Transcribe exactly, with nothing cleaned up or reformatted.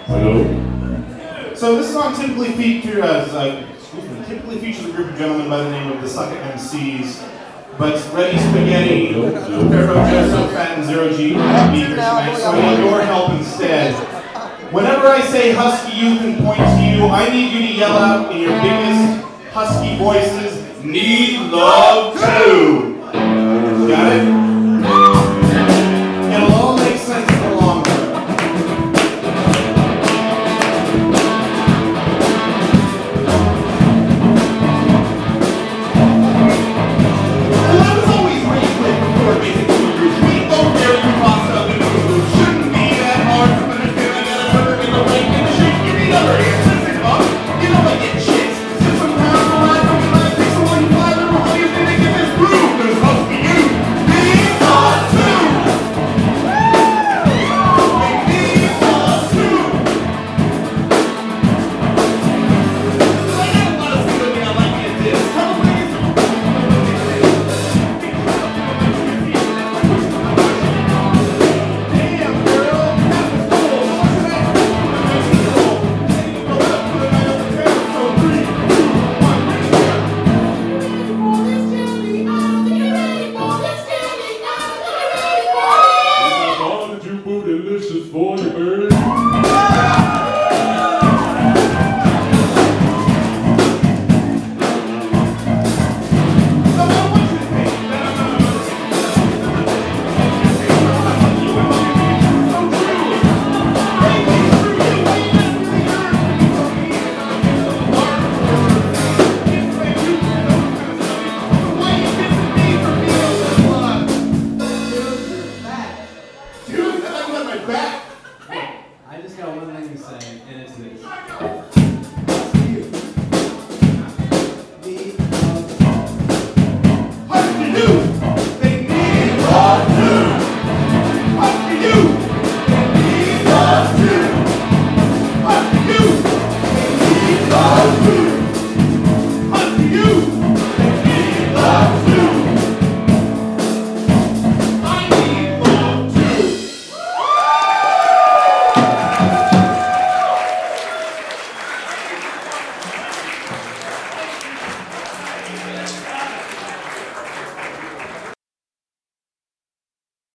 Hello. So this song typically features, uh, excuse me, typically features a group of gentlemen by the name of the Sucker M Cs. But Ready Spaghetti, Pharaoh Joe, Fat, and Zero G have me here tonight, so I need your help instead. Whenever I say Husky Youth and point to you, I need you to yell out in your biggest husky voices, "Need love too." Got it? It'll all make sense in the long term. Delicious for you, bird. I just got one thing to say, and it's this.